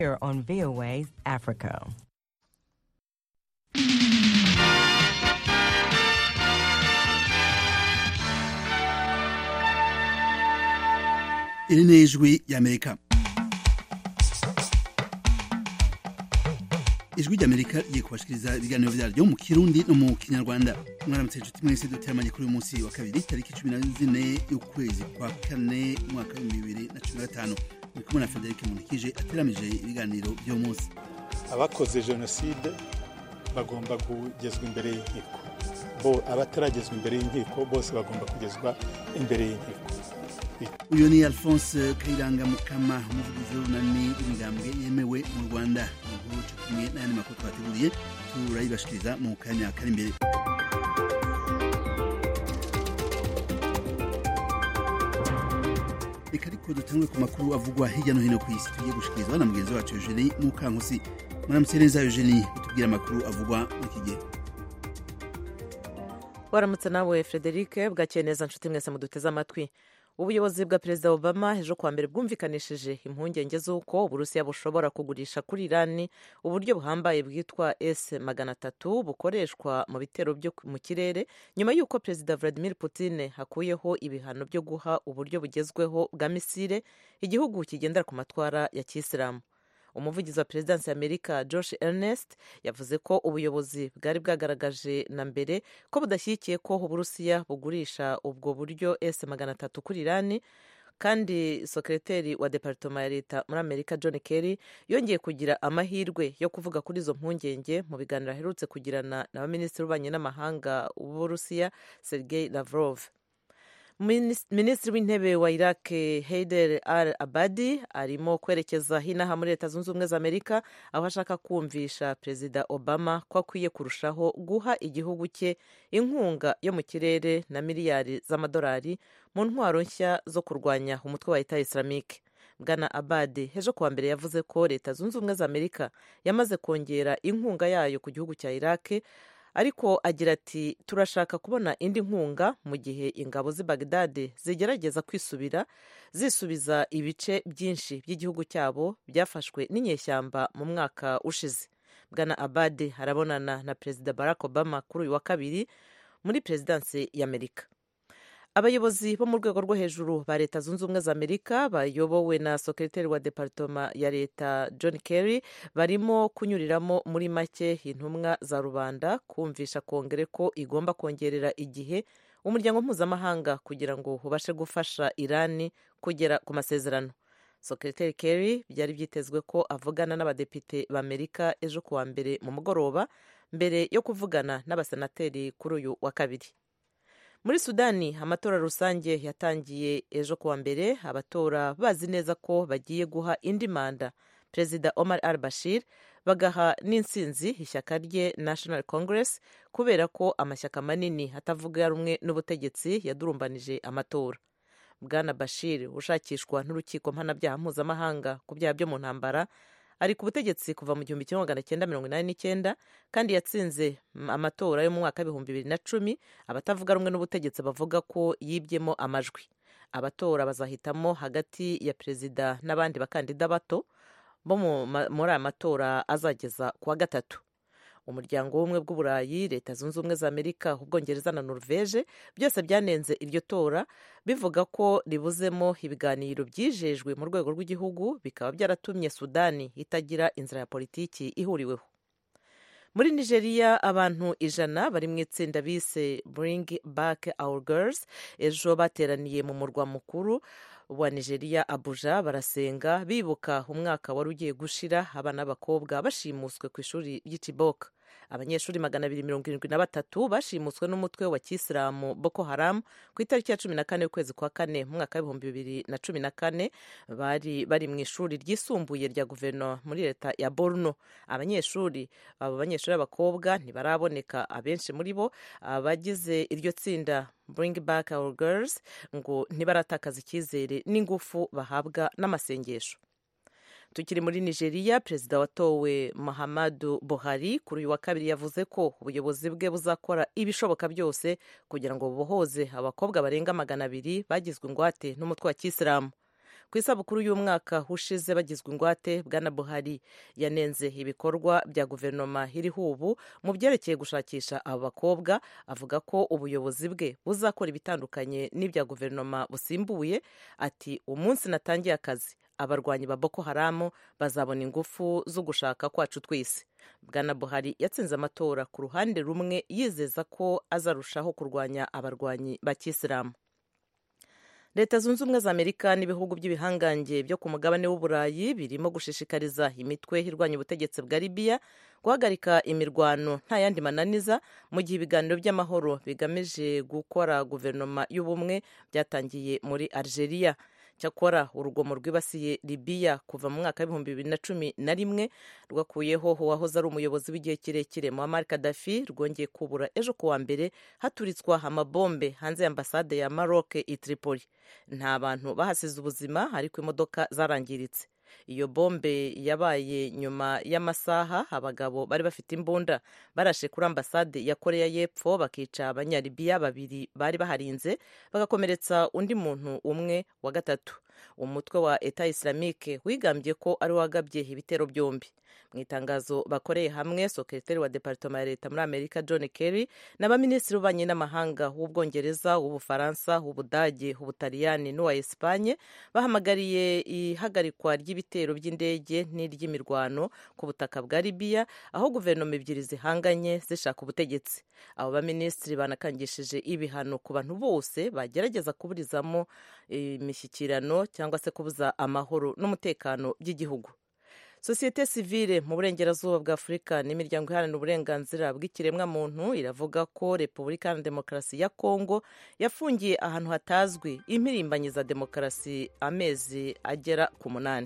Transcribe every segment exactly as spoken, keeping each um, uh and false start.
Here on V O A Africa. Iri ni ijwi ry'Amerika. Ijwi ry'Amerika rigiye kubashikiriza ibiganiro vyaryo mu Kirundi no mu Kinyarwanda. Mwaramutse inshuti mwese duteramanye kuri uyu munsi wa kabiri tariki cumi na zine y'ukwezi kwa kane umwaka wa bibiri na cumi na gatanu. Muri kumwe na Frederic Munikije ateramije ibiganiro by'uyu munsi. Abakoze jenoside bagomba kugezwa imbere y'inkiko. Bo abataragezwa imbere y'inkiko bose bagomba kugezwa imbere y'inkiko. Uyu ni Alphonse Kayiranga Mukama, umuvugizi w'urunani rw'imigambwe yemewe mu Rwanda. Inkuru cyo kumwe n'ayandi makuru twateguriye turayibashikiriza mu kanya kari imbere. Reka ariko dutangwe ku makuru avugwa hirya no hino ku isi tugiye gushikirizwa na mugenzi wacu Eugenie Mukankusi. Mwaramutse neza Eugenie, utubwira amakuru avugwa mu iki gihe. Waramutse nawe Frederic, bwakeye neza nshuti mwese muduteze amatwi. Ubuyobozi bwa Perezida Obama ejo kuwa mbere bwumvikanishije impungenge z'uko Uburusiya bushobora kugurisha kuri Irani uburyo buhambaye bwitwa S magana atatu bukoreshwa mu bitero byo mu kirere nyuma y'uko Perezida Vladimir Putin hakuyeho ibihano byo guha uburyo bugezweho bwa misile igihugu kigendera ku matwara ya Kisilamu. Umuvugizi wa Perezidansi ya Amerika Josh Earnest yavuze ko ubuyobozi bwari bwagaragaje na mbere ko budashyigikiye ko Uburusiya bugurisha ubwo buryo S magana atatu kuri Irani, kandi sekreteri wa Departoma ya Leta muri Amerika John Kerry yongeye kugira amahirwe yo kuvuga kuri izo mpungenge mu biganiro aherutse kugirana na Minisitiri w'Ububanyi n'Amahanga w'Uburusiya Sergei Lavrov. Minisitiri w'intebe wa Iraq Haider al-Abadi arimo kwerekeza hinaha muri Leta Zunze Ubumwe za Amerika, aho ashaka kumvisha Perezida Obama ko akwiye kurushaho guha igihugu cye inkunga yo mu kirere na miliyari z'amadolari mu ntwaro nshya zo kurwanya umutwe wa Leta Islamique. Bwana Abadi ejo kuwa mbere yavuze ko Leta Zunze Ubumwe za Amerika yamaze kongera inkunga yayo ku gihugu cya Iraq, ariko agira ati turashaka kubona indi nkunga mu gihe ingabo z'i Baghdad zigerageza kwisubira zisubiza ibice byinshi by'igihugu cyabo byafashwe n'inyeshyamba mu mwaka ushize. Bwana Abadi arabonana na Perezida Barack Obama kuri uyu wa kabiri muri Perezidansi ya Amerika. Abayobozi bo mu rwego rwo hejuru ba Leta Zunze Ubumwe za Amerika bayobowe na sekreteri wa Departoma ya Leta John Kerry barimo kunyuriramo muri make intumwa za rubanda kumvisha Kongere ko igomba kongerera igihe umuryango mpuzamahanga kugira ngo ubashe gufasha Irani kugera ku masezerano. Sekreteri Kerry byari byitezwe ko avugana n'abadepite b'Amerika ejo kuwa mbere mu mugoroba mbere yo kuvugana n'abasenateri kuri uyu wa kabiri. Muri Sudani amatora rusange yatangiye ejo kuwa mbere, abatora bazi neza ko bagiye guha indi manda Perezida Omar al-Bashir, bagaha n'insinzi ishyaka rye National Congress kubera ko amashyaka manini atavuga rumwe n'ubutegetsi yadurumbanije amatora. Bwana Bashir ushakishwa n'urukiko mpanabyaha mpuzamahanga ku byaha byo mu ntambara ari ku butegetsi kuva mu gihumbi kimwe magana cyenda mirongo inani n'icyenda, kandi yatsinze amatora yo mu mwaka w'ibihumbi bibiri na cumi. Abatavuga rumwe n'ubutegetsi bavuga ko yibyemo amajwi. Abatora bazahitamo hagati ya perezida n'abandi bakandida bato bo muri aya matora azageza ku wa gatatu. Umuryango w'ubumwe bw'Uburayi, Leta Zunze Ubumwe za Amerika, Ubwongereza na Norvege byose byanenze iryo tora bivuga ko ribuzemo ibiganiro byijejwe mu rwego rw'igihugu, bikaba byaratumye Sudani itagira inzira ya politiki ihuriweho. Muri Nigeria abantu ijana bari mu itsinda bise Bring Back Our Girls ejo bateraniye mu murwa mukuru wa Nigeria Abuja barasenga bibuka umwaka wari ugiye gushira abana b'abakobwa bashimuswe ku ishuri ry'Chibok. Abanyeshuri magana abiri mirongo irindwi na batatu bashimuswe n'umutwe wa Kisilamu Boko Haram ku itariki ya cumi na kane y'ukwezi kwa kane mu mwaka w'ibihumbi bibiri na cumi na kane, bari bari mu ishuri ryisumbuye rya guverinoma muri leta ya Borno. Abanyeshuri abo banyeshuri b'abakobwa ntibaraboneka, abenshi muri bo abagize iryo tsinda Bring Back Our Girls ngo ntibaratakaza icyizere n'ingufu bahabwa n'amasengesho. Tukiri muri Nigeria, perezida watowe Muhammadu Buhari kuri uyu wa kabiri yavuze ko ubuyobozi bwe buzakora ibishoboka byose kugira ngo bubohoze abakobwa barenga magana abiri bagizwe ingwate n'umutwe wa Kisilamu. ku isabukuru y'umwaka ushize bagizwe ingwate. Bwana Buhari yanenze ibikorwa bya guverinoma iriho ubu mu byerekeye gushakisha abo bakobwa, avuga ko ubuyobozi bwe buzakora ibitandukanye n'ibya guverinoma busimbuye. Ati umunsi natangiye akazi abarwanyi ba Boko Haram bazabona ingufu zo gushaka kwacu twese. Bwana Buhari yatsinze amatora ku ruhande rumwe yizeza ko azarushaho kurwanya abarwanyi ba Kisilamu. Leta Zunze Ubumwe za Amerika n'ibihugu by'ibihangange byo ku mugabane w'Uburayi birimo gushishikariza imitwe irwanya ubutegetsi bwa Libya guhagarika imirwano nta yandi mananiza mu gihe ibiganiro by'amahoro bigamije gukora guverinoma y'ubumwe byatangiye muri Algeria. Cyakora urugomo rwibasiye Libya kuva mu mwaka w'ibihumbi bibiri na cumi na rimwe rwakuyeho uwahoze ari umuyobozi w'igihe kirekire Muammar Gaddafi rwongeye kubura ejo kuwa mbere haturitswa amabombe hanze y'ambasade ya Maroc i Tripoli. Nta bantu bahasize ubuzima ariko imodoka zarangiritse. Iyo bombe yabaye nyuma y'amasaha abagabo bari bafite imbunda barashe kuri ambasade ya Korea y'Epfo bakica abanyalibiya babiri bari baharinze bagakomeretsa undi muntu umwe wa gatatu. Umutwe wa Etat Islamique wigambye ko ari wagabye ibitero byombi. Mu itangazo bakoreye hamwe, Sekretari wa Departement ya Leta muri Amerika John Kerry n'abaminisitiri b'ububanyi n'amahanga w'Ubwongereza, w'Ubufaransa, w'Ubudage, w'Ubutaliyani n'uwa Espanye bahamagariye ihagarikwa ry'ibitero by'indege n'iry'imirwano ku butaka bwa Libya aho guverinoma ebyiri zihanganye zishaka ubutegetsi. Abo baminisitiri banakangishije ibihano ku bantu bose bagerageza kuburizamo imishyikirano cyangwa se kubuza amahoro n'umutekano by'igihugu. Sosiyete sivile mu burengerazuba bwa Afurika n'imiryango iharanira uburenganzira bw'ikiremwa muntu iravuga ko Repubulika ya Demokarasi ya Kongo yafungiye ahantu hatazwi impirimbanyi za demokarasi amezi agera ku munani.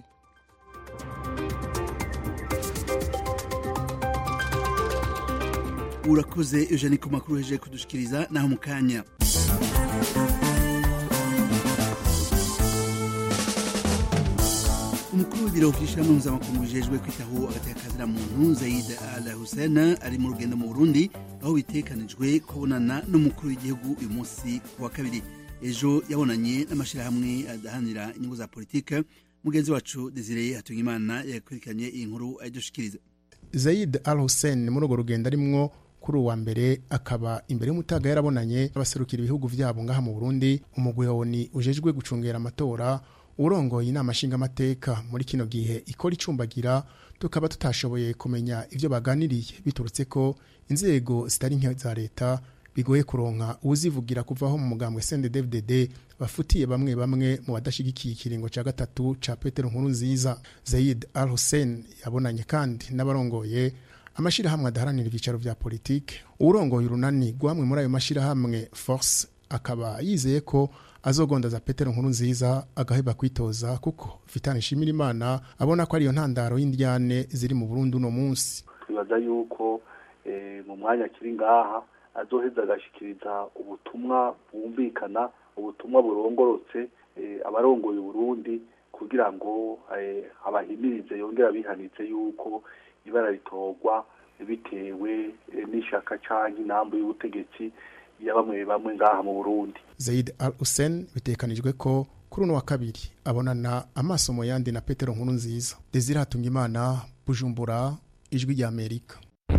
Urakoze Eugenie ku makuru heje kudushikiriza naho mukanya. Umukuru w'ibiro by'ishirahamwe mpuzamakungu bijejwe kwitaho agateka muntu Zeid Al-Hussein ari mu rugendo mu Burundi aho bitekanijwe kubonana n'umukuru w'igihugu uyu munsi wa kabiri. Ejo yabonanye n'amashirahamwe adahanira inyungu za politike. Mugenzi wacu Desire Hatungimana yakurikiranye iyi nkuru adushikiriza. Zeid Al-Hussein muri urwo rugendo arimwo kuri uwa mbere akaba imbere y'umutaga yarabonanye abaserukira ibihugu vyabo ngaha mu Burundi. Umugwi woni ujejwe gucungera amatora urongoye inama nshingamateka muri kino gihe ikora icumbagira, tukaba tutashoboye kumenya ivyo baganiriye biturutse ko inzego zitari nke za leta bigoye kuronka uzivugira kuvaho mu mugambwe C N D D F D D bafutiye bamwe bamwe mu badashigikiye ikiringo ca gatatu ca Petero Nkurunziza. Zeid Al-Hussein yabonanye kandi n'abarongoye amashirahamwe adaharanira ivyicaro vya politike. Urongoye urunani rwamwe muri ayo mashirahamwe Force akaba yizeye ko azogondaza Petero Nkurunziza agaheba kwitoza kuko Vitani Nshimirimana abona ko ari yo ntandaro y'indyane ziri mu Burundi uno munsi. Twibaza yuko e, mu mwanya kiri ngaha azoheza agashikiriza ubutumwa bwumvikana, ubutumwa burongorotse e, abarongoye Burundi kugira ngo e, abahimirize yongera bihanitse yuko ibara ritorwa bitewe e, n'ishaka canke inambo y'ubutegetsi ya bamwe bamwe ngaha mu Burundi. Zeid Al-Hussein bitekanijwe ko kuri uno wa kabiri abonana amaso mu yandi na Petero Nkurunziza. Desire Hatungimana, Bujumbura, Ijwi rya Amerika.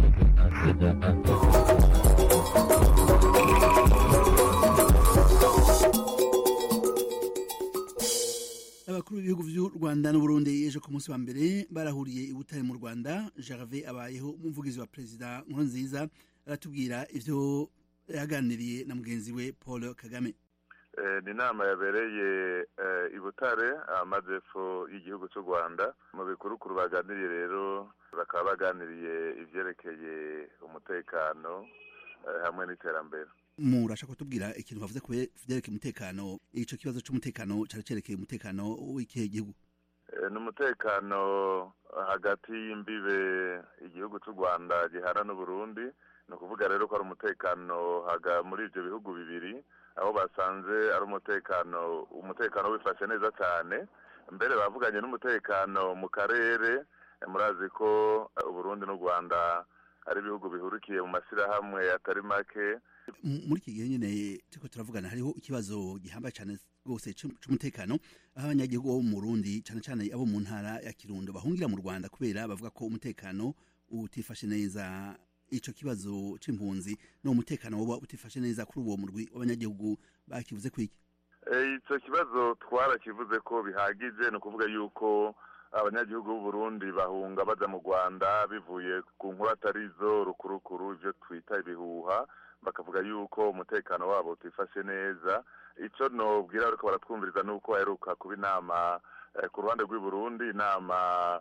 Abakuru b'ibihugu by'u Rwanda n'u Burundi ejo ku munsi wa mbere barahuriye i Butare mu Rwanda. Gervais abayeho umuvugizi wa Perezida Nkurunziza aratubwira ivyo yaganiriye na mugenzi we Paul Kagame. Eh, ni nama yabereye eh, i Butare amajepfo y'igihugu cy'u Rwanda. Mu bikurukuru baganiriye rero bakaba baganiriye ivyerekeye umutekano eh, hamwe n'iterambere. Murashaka kutubwira ikintu bavuze ku vyerekeye umutekano, ico kibazo cy'umutekano cyarekerekeye umutekano w'ikihe gihugu? Eh, n'umutekano hagati y'imbibe igihugu cy'u Rwanda gihana n'u Burundi. No kuvuga rero ko ari umutekano haga muri ivyo bihugu bibiri aho basanze ari umutekano umutekano wifashe neza cyane. Mbere bavuganye n'umutekano mu karere, murazi ko u Burundi n'u Rwanda ari ibihugu bihurikiye mu mashyirahamwe atari make. Muri iki gihe nyine turiko turavugana hariho ikibazo gihambaye cyane rwose c'umutekano, aho abanyagihugu bo mu Burundi cyane cyane abo mu ntara ya Kirundo bahungira mu Rwanda kubera bavuga ko umutekano utifashe neza. Ico kibazo c'impunzi no umutekano woba utifashe neza kuri uwo murwi w'abanyagihugu bakivuze kwiki? Ico kibazo twarakivuze ko bihagije, no kuvuga yuko abanyagihugu b'u Burundi bahunga baza mu Rwanda bivuye ku nkuru atarizo rukurukuru, ivyo twita ibihuha, bakavuga yuko umutekano wabo utifashe neza. Ico nobwira ariko baratwumviriza nuko aheruka kuba inama eh, ku ruhande rw'i Burundi, inama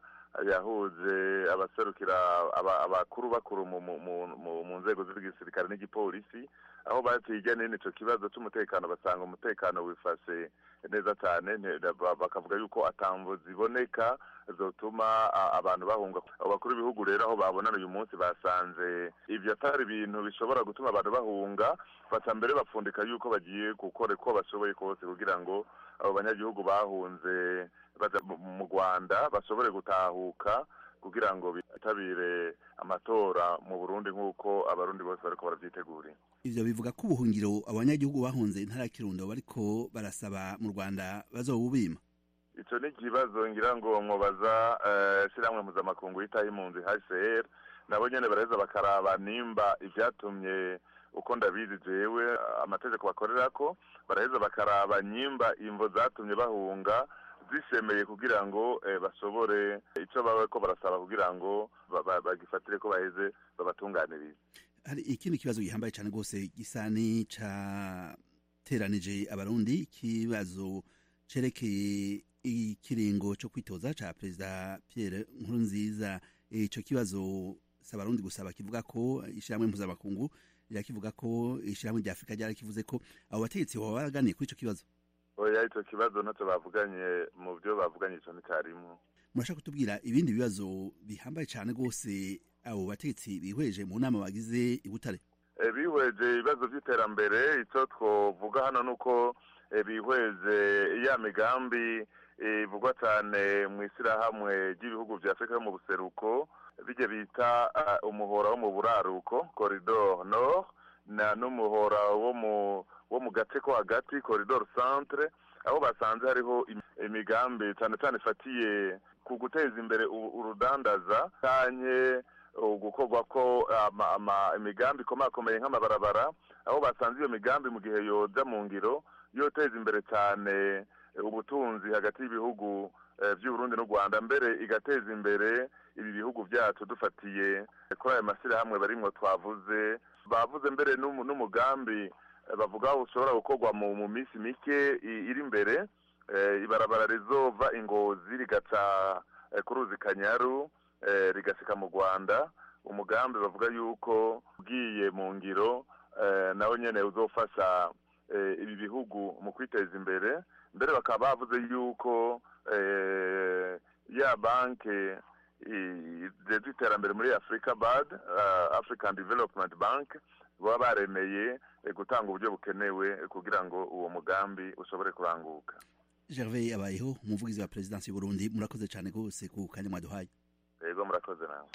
yahuje abaserukira abakuru bakuru mu nzego z'igisirikare n'igipolisi, aho batiga nene ico kibazo c'umutekano, basanga umutekano wifashe neza cyane, bakavuga yuko atambo ziboneka zotuma abantu bahunga. Abakuru b'ibihugu rero aho babonana uyu munsi basanze ivyo atari ibintu bishobora gutuma abantu bahunga, baca mbere bapfundika yuko bagiye gukora ko bashoboye kose kugira ngo abo banyagihugu bahunze baza mu Rwanda bashobore gutahuka kugira ngo bitabire amatora mu Burundi nk'uko abarundi bose bariko baravyitegurira. Ivyo bivuga ko ubuhungiro abanyagihugu bahunze intara ya Kirundo bariko barasaba mu Rwanda bazobubima. Ico ni ikibazo ngira ngo mwobaza uh, shiramwe mpuzamakungu yitaho impunzi H C R, nabo nyene baraheza bakaraba nimba ivyatumye uko ndabizi jewe amategeko bakorerako, baraheza bakaraba nyimba imvo zatumye bahunga zishemeye kugira ngo eh, bashobore ico babako barasaba kugira ngo bagifatire ko baheze babatunganirize. Hari ikindi kibazo gihambaye cyane gose gisani ca teranije abarundi, ikibazo cerekeye ikiringo cyo kwitoza ca Perezida Pierre Nkurunziza. Ico kibazo sabarundi gusaba kivuga ko ishiramwe mpuzamakungu rirakivuga ko ishiramwe rya Afrika ryari kivuze ko abo bategetsi baba baraganiye kuri ico kibazo. Oya, ico kibazo naco bavuganye mu byo bavuganye ico ntikarimo. Murashaka kutubwira ibindi bibazo bihambaye cyane gose abo bategetsi bihweje mu nama bagize i Butare? E, bihweje ibibazo by'iterambere. Ico twovuga hano nuko e, bihweje ya migambi ivugwa e, cyane mu ishyirahamwe ry'ibihugu vya Afrika mu buseruko, bije bita uh, umuhora wo mu buraruko corridor nord, na n'umuhora wo mu wo mu gace ko hagati corridor centre, aho basanze hariho imigambi cyane cyane ifatiye ku guteza imbere urudandaza kanye gukorwa ko imigambi ikomakomeye nk'amabarabara, aho basanze iyo migambi mu gihe yoja mu ngiro yoteza imbere cyane ubutunzi hagati y'ibihugu by'u Burundi n'u Rwanda, mbere igateza imbere ibi bihugu byacu dufatiye kuri ayo mashyirahamwe barimwo twavuze. Bavuze mbere n'umugambi bavuga ushobora gukorwa mu mu minsi mike iri imbere, ibarabara rizova Ingozi rigaca ku ruzi Kanyaru rigashika mu Rwanda. Umugambi bavuga yuko ugiye mu ngiro naho nyene uzofasha ibi bihugu mu kwiteza imbere. Mbere bakaba bavuze yuko ya banke ijejwe iterambere muri Africa B A D, African Development Bank, baba baremeye gutanga uburyo bukenewe kugira ngo uwo mugambi ushobore kuranguka. Gervais Abayeho, umuvugizi wa Presidence y'u Burundi, murakoze cyane gose ku kanya mwaduhaye. Yego, murakoze nawe.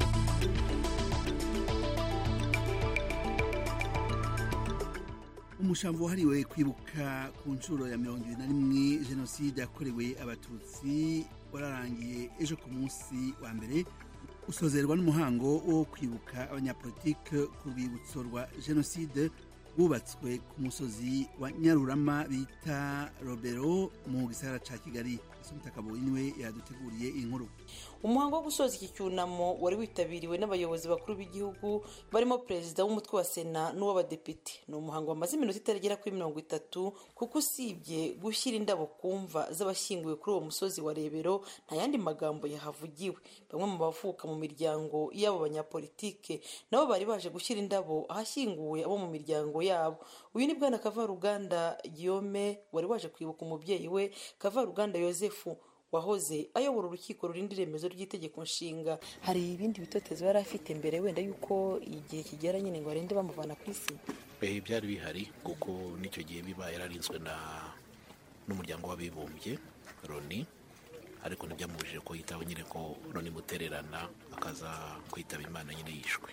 Umushambo wahariwe kwibuka ku nshuro ya mirongo ibiri na rimwe jenoside yakorewe abatutsi wararangiye ejo ku munsi wa mbere, usozerwa n'umuhango wo kwibuka abanyapolitike ku rwibutso rwa jenoside bubatswe ku musozi wa Nyarurama bita Robero mu gisagara ca Kigali. Asumtakabo niwe yaduteguriye inkuru. Umuhango wo gusoza iki cyunamo wari witabiriwe n'abayobozi bakuru b'igihugu barimo perezida w'umutwe wa Sena n'uw'abadepite. Ni umuhango wamaze iminota itaragera kuri mirongo itatu, kuko usibye gushyira indabo kumva z'abashyinguwe kuri uwo musozi wa Rebero nta yandi magambo yahavugiwe. Bamwe mu bavuka mu miryango y'abo banyapolitike nabo bari baje gushyira indabo ahashyinguwe abo mu miryango yabo. Uyu ni bwana Kavaruganda Guillaume wari waje kwibuka umubyeyi we Kavaruganda Yosefu wahoze ayobora urukiko rurinda iremezo ry'itegeko nshinga. Hari ibindi bitotezo yari afite mbere wenda yuko igihe kigera nyine ngo arende bamuvana ku isi? Eh, byari bihari kuko nicyo gihe biba yararinzwe na n'umuryango w'abibumbye Loni, ariko ntibyamubujije ko yitaho nyine ko Loni mutererana akaza kwitaba Imana nyine yishwe.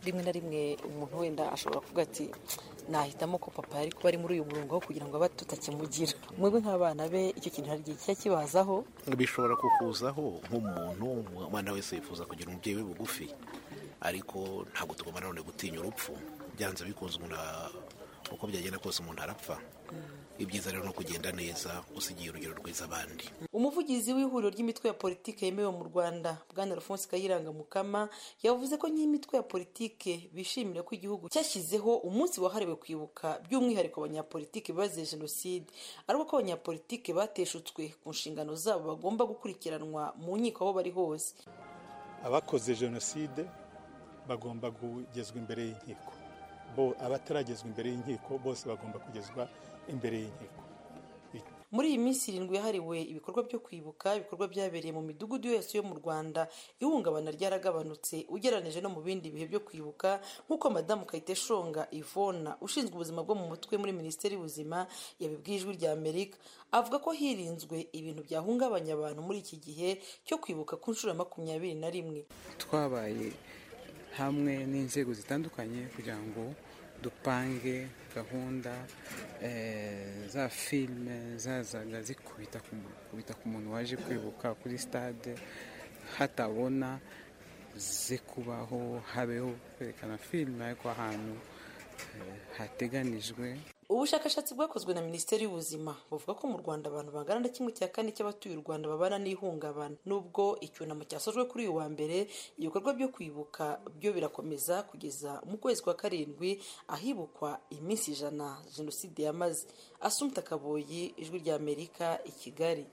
rimwe na rimwe umuntu wenda ashobora kuvuga ati nahitamo ko papa yari kuba ari muri uyu murongo kugira ngo abe tutakimugira. Mwebwe nk'abana be icyo kintu hari igihe kijya kibazaho? Bishobora kukuzaho nk'umuntu, umwana wese yifuza kugira umubyeyi we bugufi, ariko ntabwo tugomba nanone gutinya urupfu. Byanze bikunze umuntu uko byagenda kose umuntu arapfa. Ibyiza rero no kugenda neza usigiye urugero rwiza abandi. Umuvugizi w'ihuriro ry'imitwe ya politike yemewe mu Rwanda, Bwana Alphonse Kayiranga Mukama, yavuze ko nk'imitwe ya politike bishimira ko igihugu cyashyizeho umunsi wahariwe kwibuka by'umwihariko abanyapolitike bazize jenoside, ariko ko abanyapolitike bateshutswe ku nshingano zabo bagomba gukurikiranwa mu nkiko aho bari hose. Abakoze jenoside bagomba kugezwa imbere y'inkiko, bo abataragezwa imbere y'inkiko bose bagomba kugezwa imbere y'inkiko. Muri iyi minsi irindwi yahariwe ibikorwa byo kwibuka, ibikorwa byabereye mu midugudu yose yo mu Rwanda, ihungabana ryaragabanutse ugereranije no mu bindi bihe byo kwibuka, nk'uko Madamu Kayiteshonga Yvonne ushinzwe ubuzima bwo mu mutwe muri Minisiteri y'Ubuzima yabibwiye Ijwi rya Amerika. Avuga ko hirinzwe ibintu byahungabanya abantu muri iki gihe cyo kwibuka ku nshuro ya makumyabiri na rimwe. Twabaye hamwe n'inzego zitandukanye kugira ngo dupange gahunda za filime zazaga zikubita ku muntu waje kwibuka kuri stade, hatabona zikubaho, habeho kwerekana filime ariko ahantu hateganijwe. Ubushakashatsi bwakozwe na Minisiteri y'Ubuzima buvuga ko mu Rwanda abantu bangana na kimwe cya kane cy'abatuye u Rwanda babana n'ihungabana. Nubwo icyunamo cyasojwe kuri uyu wa mbere, ibikorwa byo kwibuka byo birakomeza kugeza mu kwezi kwa karindwi ahibukwa iminsi ijana jenoside yamaze. Assumpta Kaboyi, Ijwi rya Amerika, i Kigali.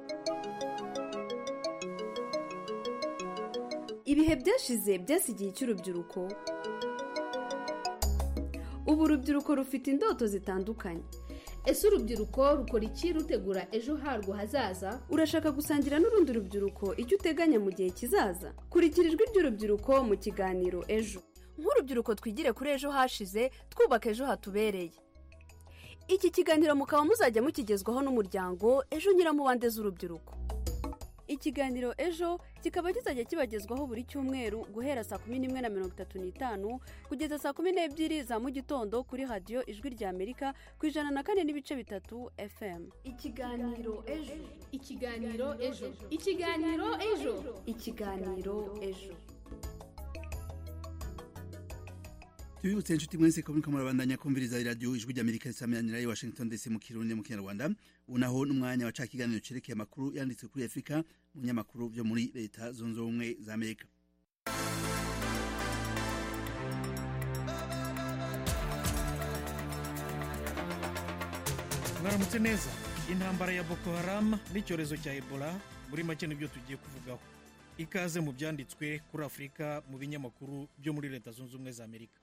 Ibihe byashize byasigiye cy'urubyiruko. Ubu urubyiruko rufite indoto zitandukanye. Ese urubyiruko rukora iki rutegura ejo harwo hazaza? Urashaka gusangira n'urundi rubyiruko icyo uteganya mu gihe kizaza? Kurikira ijwi ry'urubyiruko mu kiganiro Ejo. Nk'urubyiruko twigire kuri ejo hashize, twubaka ejo hatubereye. Iki kiganiro mukaba muzajya mukigezwaho n'umuryango Ejo Nyiramubande z'urubyiruko. Ikiganiro Ejo kikaba kizajya kibagezwaho buri cyumweru guhera saa kumi n'imwe na mirongo itatu n'itanu kugeza saa kumi n'ebyiri za mu gitondo kuri radiyo Ijwi rya Amerika ku ijana na kane n'ibice bitatu F M. Ikiganiro Ejo. Ikiganiro Ejo. Ikiganiro Ejo. Ikiganiro Ejo. Tubibutse inshuti mwese ko muriko murabandanya kumviriza radio Ijwi rya Amerika risameranira i Washington D C mu Kirundi mu Kinyarwanda. Unaho n'umwanya wa ca kiganiro cerekeye amakuru yanditse kuri Afrika mu nyamakuru byo muri Leta Zunze Ubumwe za Amerika. Mwaramutse neza. Intambara ya Boko Haram n'icyorezo cya Ebola muri make nibyo tugiye kuvugaho. Ikaze mu byanditswe kuri Afrika mu binyamakuru byo muri Leta Zunze Ubumwe za Amerika.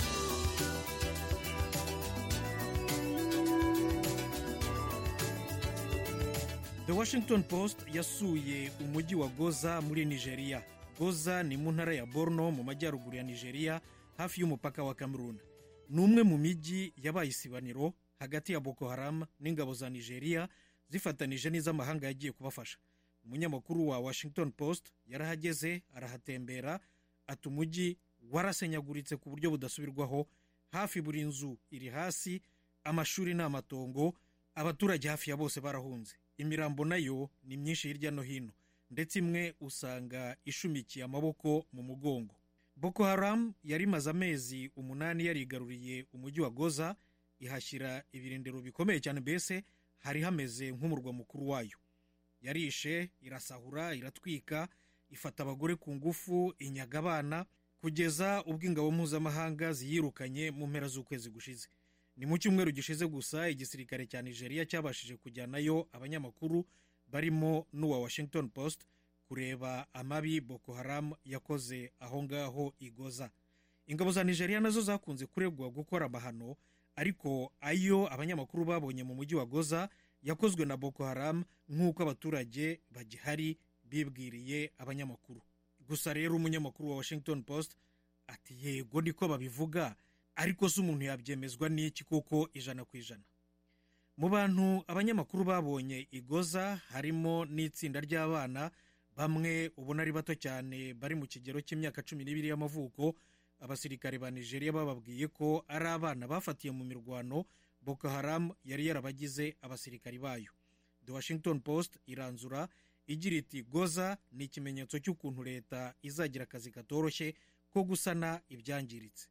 The Washington Post yasuye umujyi wa Goza muri Nigeria. Goza ni mu ntara ya Borno mu majyaruguru ya Nigeria hafi y'umupaka wa Cameroon. Ni umwe mu mijyi yabaye isibaniro hagati ya Boko Haram n'ingabo za Nigeria zifatanije n'iz'amahanga yagiye kubafasha. Umunyamakuru wa Washington Post yarahageze arahatembera, ati umujyi warasenyaguritse ku buryo budasubirwaho, hafi buri nzu iri hasi, amashuri n'amatongo, abaturage hafi ya bose barahunze. Imirambo nayo ni myinshi hirya no hino, ndetse imwe usanga ishumikiye amaboko mu mugongo. Boko Haram yari maze amezi umunani yarigaruriye umujyi wa Goza, ihashyira ibirindiro bikomeye cyane, mbese hari hameze nk'umurwa mukuru wayo. Yarishe, irasahura, iratwika, ifata abagore ku ngufu, inyaga abana, kugeza ubwo ingabo mpuzamahanga ziyirukanye mu mpera z'ukwezi gushize. Ni mu cyumweru gishize gusa igisirikare cya Nigeria cyabashije kujyanayo abanyamakuru barimo n'uwa Washington Post kureba amabi Boko Haram yakoze aho ngaho igoza. Ingabo za Nigeria nazo zakunze kuregwa gukora amahano, ariko ayo abanyamakuru babonye mu mujyi wa Goza yakozwe na Boko Haram nk'uko abaturage bagihari bibwiriye abanyamakuru. Gusa rero umunyamakuru wa Washington Post ati yego niko babivuga, ariko se umuntu yabyemezwa n'iki kuko ijana ku ijana. Mu bantu abanyamakuru babonye igoza harimo n'itsinda ry'abana bamwe ubona ari bato cyane bari mu kigero cy'imyaka cumi n'ibiri y'amavuko, abasirikare ba Nigeria bababwiye ko ari abana bafatiye mu mirwano Boko Haram yari yarabagize abasirikari bayo. The Washington Post iranzura igira iti Goza ni ikimenyetso cy'ukuntu leta izagira akazi katoroshye ko gusana ibyangiritse.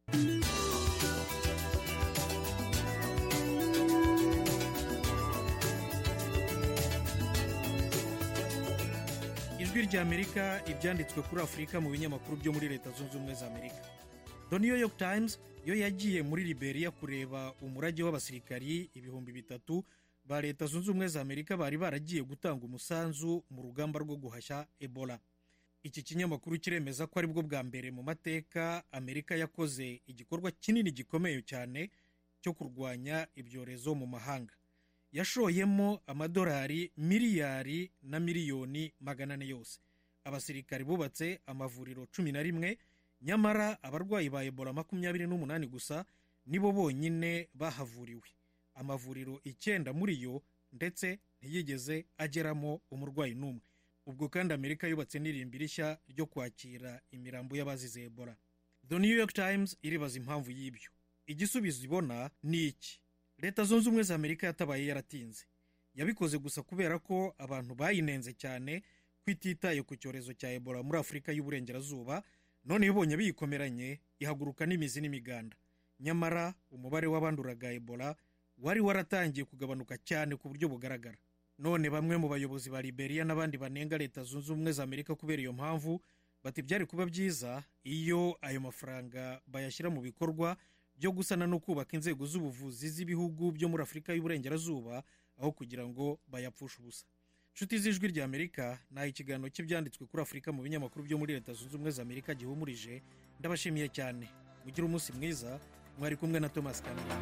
Ijwi rya Amerika, ibyanditswe kuri Afurika mu binyamakuru byo muri Leta Zunze Ubumwe za Amerika. The New York Times yo yagiye muri Liberia kureba umurage w'abasirikari ibihumbi bitatu ba Leta Zunze Ubumwe za Amerika bari baragiye gutanga umusanzu mu rugamba rwo guhashya Ebola. Iki kinyamakuru kiremeza ko ari bwo bwa mbere mu mateka Amerika yakoze igikorwa kinini gikomeye cyane cyo kurwanya ibyorezo mu mahanga. Yashoyemo amadolari miliyari na miliyoni magana ane yose. Abasirikari bubatse amavuriro cumi na rimwe, nyamara abarwayi ba Ebola makumyabiri n'umunani gusa nibo bonyine bahavuriwe. Amavuriro icyenda muri yo ndetse ntiyigeze ageramo umurwayi n'umwe. Ubwo kandi Amerika yubatse n'irimbi rishya ryo kwakira imirambo y'abazize Ebola. The New York Times iribaza impamvu y'ibyo. Igisubizo ibona ni iki: Leta Zunze Ubumwe za Amerika yatabaye yaratinze. Yabikoze gusa kubera ko abantu bayinenze cyane kwititaye ku cyorezo cya Ebola muri Afurika y'Uburengerazuba, none ibonye biyikomeranye ihaguruka n'imizi n'imiganda. Nyamara umubare w'abanduraga Ebola wari waratangiye kugabanuka cyane ku buryo bugaragara. None bamwe mu bayobozi ba Liberia n'abandi banenga Leta Zunze Ubumwe za Amerika kubera iyo mpamvu bati byari kuba byiza iyo ayo mafaranga bayashyira mu bikorwa byo gusana no kubaka inzego z'ubuvuzi z'ibihugu byo muri Afurika y'Uburengerazuba aho kugira ngo bayapfushe ubusa. Nshuti z'Ijwi rya Amerika, naho ikiganiro cy'ibyanditswe kuri Afurika mu binyamakuru byo muri Leta Zunze Ubumwe za Amerika gihumurije. Ndabashimiye cyane. Mugire umunsi mwiza. Mwari kumwe na Thomas Kamira.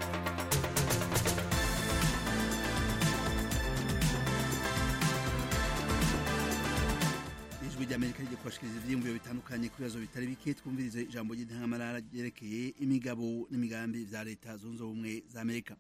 Ijwi rya Amerika rigiye kubashikiriza ivyiyumviro bitandukanye ku bibazo bitari bike. Twumvirize ijambo ry'intangamarara ryerekeye imigabo n'imigambi vya Leta Zunze Ubumwe za Amerika.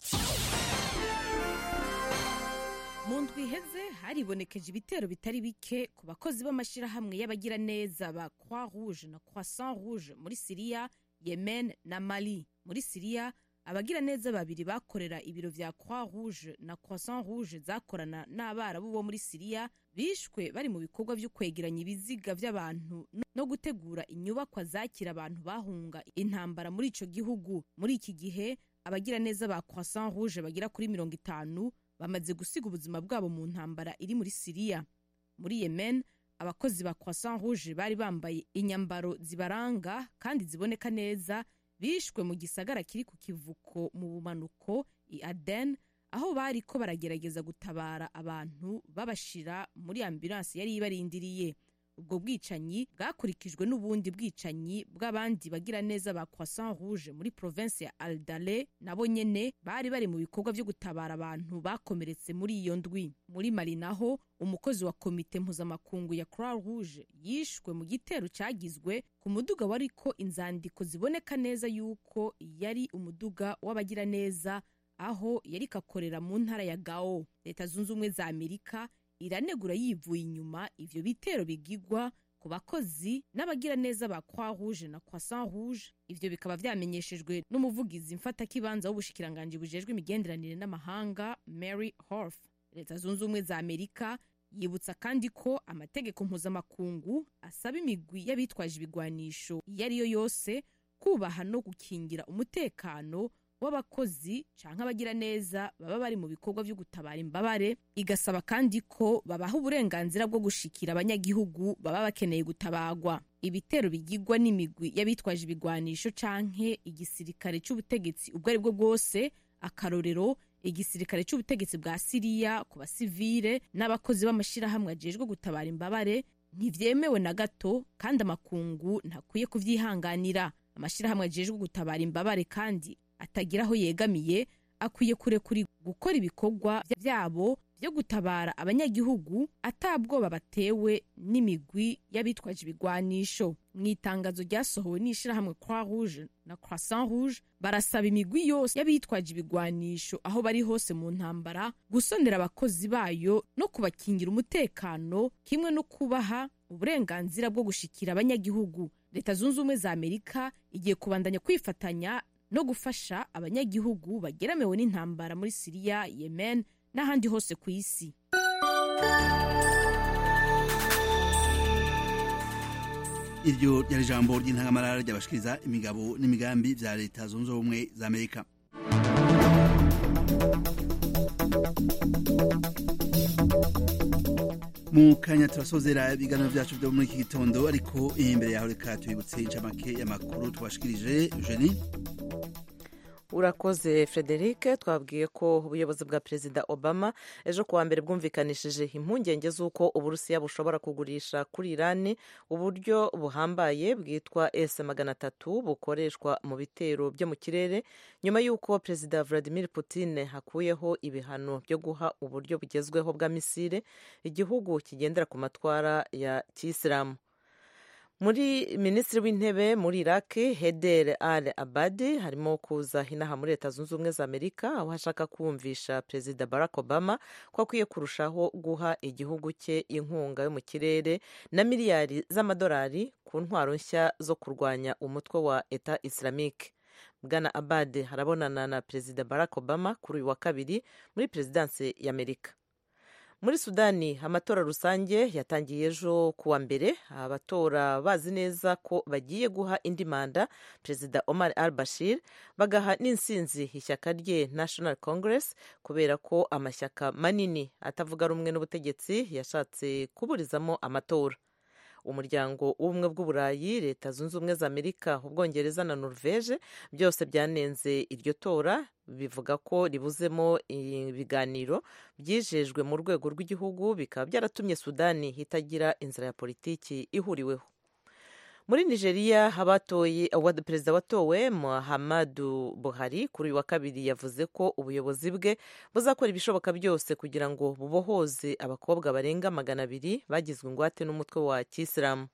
Mu ndwi iheze haribonekeje ibitero bitari bike ku bakozi b'amashirahamwe y'abagira neza ba Croix Rouge na Croissant Rouge muri Syria, Yemen na Mali. Muri Syria, abagira neza babiri bakorera ibiro vya Croix Rouge na Croissant Rouge zakorana n'abarabu bo muri Syria bishwe bari mu bikorwa byo kwegeranya ibiziga by'abantu no gutegura inyubakwa zakira abantu bahunga intambara muri ico gihugu. Muri iki gihe abagira neza ba Croissant Rouge bagira kuri mirongo itanu bamaze gusiga ubuzima bwabo mu ntambara iri muri Syria. Muri Yemen, abakozi ba Croissant Rouge bari bambaye inyambaro zibaranga kandi ziboneka neza bishwe mu gisagara kiri ku kivuko mu bumanuko i Aden, aho bari ko baragerageza gutabara abantu babashira muri ambulance yari ibarindiriye. Ubwo bwicanyi bwakurikijwe n'ubundi bwicanyi bw'abandi bagira neza ba Croissant Rouge muri province ya Al-Dale, nabo nyene bari bari mu bikorwa byo gutabara abantu bakomeretse muri iyo ndwi. Muri Mali naho umukozi wa komite mpuzamakungu ya Croix Rouge yishwe mu gitero cyagizwe ku muduga wariko inzandiko ziboneka neza yuko yari umuduga w'abagira neza, aho yari kakorera mu ntara ya Gao. Leta Zunze Ubumwe za Amerika iranegura yivuye inyuma ivyo bitero bigigwa ku bakozi n'abagira neza ba Croix Rouge na Croissant Rouge. Ivyo bikaba vyamenyeshejwe n'umuvugizi mfata kibanza w'ubushikiranganje bujejwe imigenderanire n'amahanga Mary Horf. Leta Zunze Ubumwe za Amerika yibutsa kandi ko amategeko mpuzamakungu asaba imigwi y'abitwaje ibigwanisho iyo ariyo yose kubaha no gukingira umutekano w'abakozi canke abagira neza baba bari mu bikorwa byo gutabara imbabare. Igasaba kandi ko babaha uburenganzira bwo gushikira abanyagihugu baba bakeneye gutabagwa. Ibitero bigigwa n'imigwi y'abitwaje ibigwanisho canke igisirikare cy'ubutegetsi ubwo ari bwo bwose, akarorero igisirikare cy'ubutegetsi bwa Syria ku basivile n'abakozi b'amashirahamwe ajejwe gutabara imbabare, ntivyemewe na gato kandi amakungu ntakwiye kuvyihanganira. Amashirahamwe ajejwe gutabara imbabare kandi atagira aho yegamiye akwiye kurekuri gukora ibikorwa byabo byo gutabara abanyagihugu atabwoba batewe n'imigwi y'abitwaje ibigwanisho. Mu itangazo ryasohowe n'ishirahamwe Croix Rouge na Croissant Rouge, barasaba imigwi yose y'abitwaje ibigwanisho aho bari hose mu ntambara gusondera abakozi bayo no kubakingira umutekano, kimwe no kubaha uburenganzira bwo gushikira abanyagihugu. Leta zunze ubumwe za Amerika igiye kubandanya kwifatanya no gufasha abanyagihugu bageramiwe n'intambara muri Siriya, Yemen n'ahandi hose ku isi. iryo ryari ijambo ry'intangamarara ry'abashikiriza imigabo n'imigambi vya Leta zunze ubumwe za Amerika. mu kanya turasozera ibiganiro vyacu vyo muri iki gitondo, ariko imbere yaho reka tubibutse incamake y'amakuru twashikirije. Eugenie. Urakoze Frederic. Twabwiye ko ubuyobozi bwa Perezida Obama ejo kuwa mbere bwumvikanishije impungenge z'uko Uburusiya bushobora kugurisha kuri Irani uburyo buhambaye bwitwa S magana atatu bukoreshwa mu bitero byo mu kirere, nyuma y'uko Perezida Vladimir Putin hakuyeho ibihano byo guha uburyo bugezweho bwa misile igihugu kigendera ku matwara ya Kiyisilamu. Muri Minisitiri w'Intebe muri Iraq Heder al-Abadi harimo kuza inaha muri Leta zunze ubumwe za Amerika, aho ashaka kumvisha Perezida Barack Obama ko akwiye kurushaho guha igihugu cye inkunga yo mu kirere na miliyari z'amadolari ku ntwaro nshya zo kurwanya umutwe wa Eta Islamique. Bwana Abadi harabonana na Perezida Barack Obama kuri uyu wa kabiri muri Perezidansi y'Amerika. Muri Sudani amatora rusange yatangiye ejo kuwa mbere, abatora bazi neza ko bagiye guha indi manda Perezida Omar al-Bashir, bagaha n'insinzi ishyaka rye National Congress kubera ko amashyaka manini atavuga rumwe n'ubutegetsi yashatse kuburizamo amatora. Umuryango w'ubumwe bw'Uburayi, Leta zunze ubumwe za Amerika, Ubwongereza na Norvege byose byanenze iryo tora, bivuga ko ribuzemo ibiganiro byijejwe mu rwego rw'igihugu, bikaba byaratumye Sudani itagira inzira ya politiki ihuriweho. Muri Nigeria abatoye perezida watowe Muhammadu Buhari kuri uyu wa kabiri yavuze ko ubuyobozi bwe buzakora ibishoboka byose kugira ngo bubohoze abakobwa barenga magana abiri bagizwe ingwate n'umutwe wa Kiyisilamu.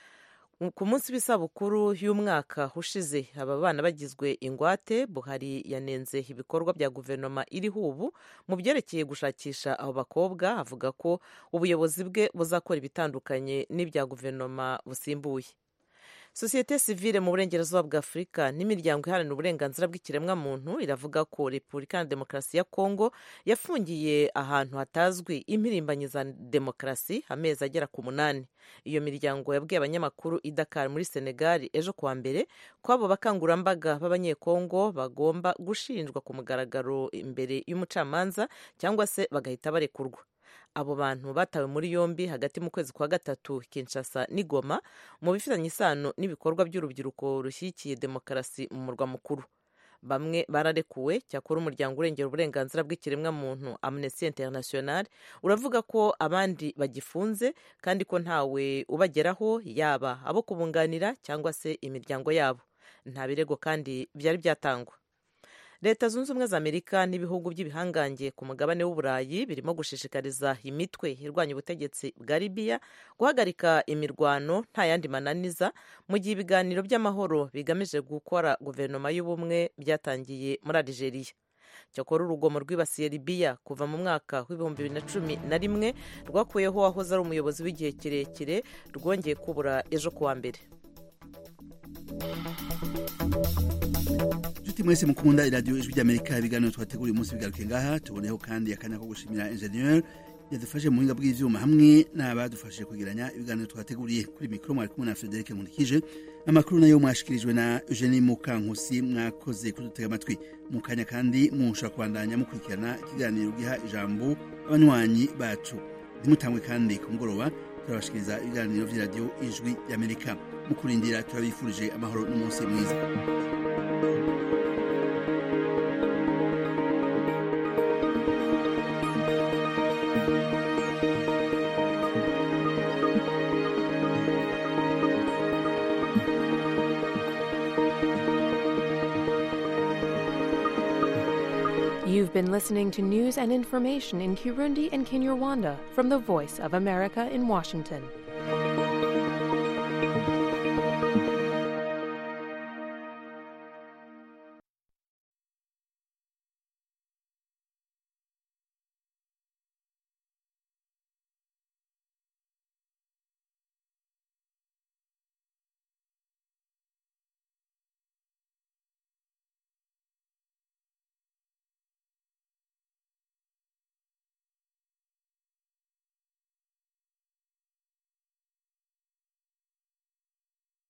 Ku munsi w'isabukuru y'umwaka ushize aba bana bagizwe ingwate, Buhari yanenze ibikorwa bya guverinoma iriho ubu mu byerekeye gushakisha abo bakobwa, avuga ko ubuyobozi bwe buzakora ibitandukanye n'ibya guverinoma busimbuye. Sosiyete sivile mu burengerazuba bwa Afurika n'imiryango iharanira uburenganzira bw'ikiremwamuntu iravuga ko Repubulika ya Demokarasi ya Kongo yafungiye ahantu hatazwi impirimbanyi za demokarasi amezi agera ku munani. Iyo miryango yabwiye abanyamakuru i Dakar muri Senegal ejo kuwa mbere ko abo bakangurambaga b'abanyekongo bagomba gushinjwa ku mugaragaro imbere y'umucamanza cyangwa se bagahita barekurwa. Abo bantu batawe muri yombi hagati mu kwezi kwa gatatu Kinshasa n'Igoma mu bifitanye isano n'ibikorwa by'urubyiruko rushyigikiye demokarasi mu murwa mukuru. Bamwe bararekuwe, cyakora umuryango urengera uburenganzira bw'ikiremwamuntu Amnesty International uravuga ko abandi bagifunze kandi ko ntawe ubageraho, yaba abo kubunganira cyangwa se imiryango yabo. Nta birego kandi byari byatangwa. Leta zunze ubumwe za Amerika n'ibihugu by'ibihangange ku mugabane w'Uburayi birimo gushishikariza imitwe irwanya ubutegetsi bwa Libya guhagarika imirwano nta yandi mananiza, mu gihe ibiganiro by'amahoro bigamije gukora guverinoma y'ubumwe byatangiye muri Algeria. Cyakora urugomo rwibasiye Libya kuva mu mwaka w'ibihumbi bibiri na cumi na rimwe rwakuyeho wahoze ari umuyobozi w'igihe kirekire rwongeye kubura ejo kuwa mbere. Juti mwese mukunda iradiyo Ijwi ry'Amerika, ibiganiro twateguriye umunsi bigaruke ngaha. Tuboneho kandi akanya ko gushimira ingenieur yadufashe mu buhinga bw'ivyuma hamwe n'abadufashije kugiranya ibiganiro twateguriye. Kuri mikro mwari kumwe na Frederic Nkundikije, amakuru nayo mwashikirijwe na Eugenie Mukankusi. Mwakoze kudutega amatwi. Mu kanya kandi mushobora kubandanya mukurikirana ikiganiro giha ijambo abanywanyi bacu. Dimutangwe kandi ku mugoroba turabashikiriza ibiganiro vy'iradiyo Ijwi ry'Amerika. Mukurindira turabifurije amahoro n'umunsi mwiza. You've been listening to news and information in Kirundi and Kinyarwanda from the Voice of America in Washington.